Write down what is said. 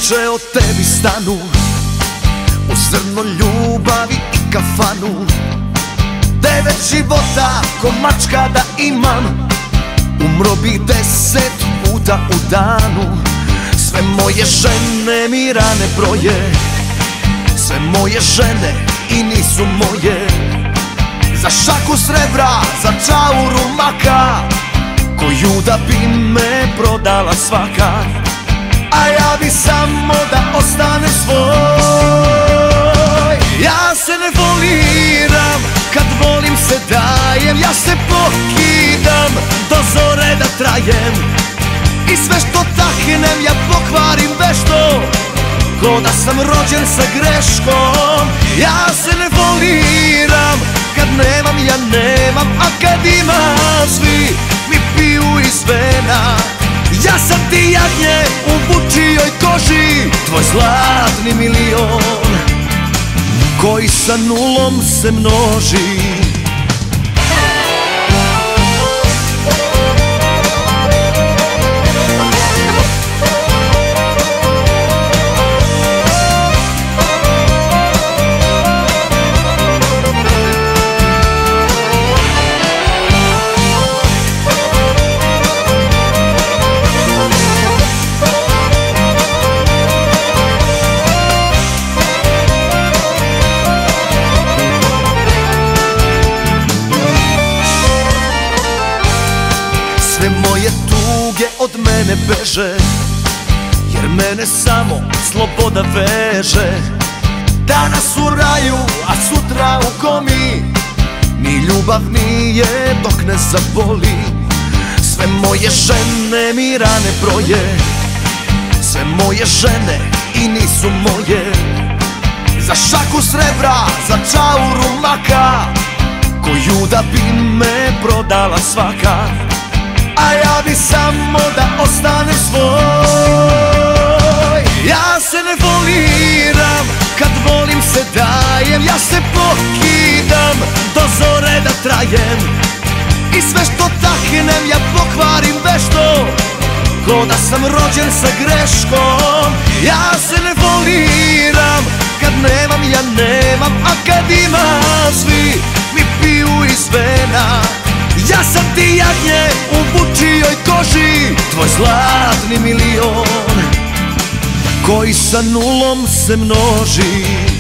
priče o tebi stanu u zrno ljubavi i kafanu. 9 života ko mačka da imam, umro bih 10 puta u danu. Sve moje žene mi rane broje, sve moje žene i nisu moje. Za šaku srebra, za čauru maka, koju da bi me prodala svaka. A ja bi samo da ostane svoj. Ja se ne voliram, kad volim se dajem. Ja se pokidam, do zore da trajem. I sve što taknem ja pokvarim vešto, ko da sam rođen sa greškom. Ja se ne voliram, kad nemam ja nemam, a kad imam svi mi piju iz vena. Ja sam ti jagnje u vučijoj koži, tvoj zlatni milion, koji sa nulom se množi. Sve moje tuge od mene beže, jer mene samo sloboda veže. Danas u raju, a sutra u komi, ni ljubav nije dok ne zaboli. Sve moje žene mi rane broje, sve moje žene i nisu moje. Za šaku srebra, za čauru maka, koju da bi me prodala svaka. A ja bi samo da ostane svoj. Ja se ne voliram, kad volim se dajem. Ja se pokidam, do zore da trajem. I sve što taknem ja pokvarim vešto, ko da sam rođen sa greškom. Ja se ne voliram, kad nemam ja nemam, a kad imam svi mi piju iz vena. Ja sam ti jagnje u vučijoj koži, tvoj zlatni milion, koji sa nulom se množi.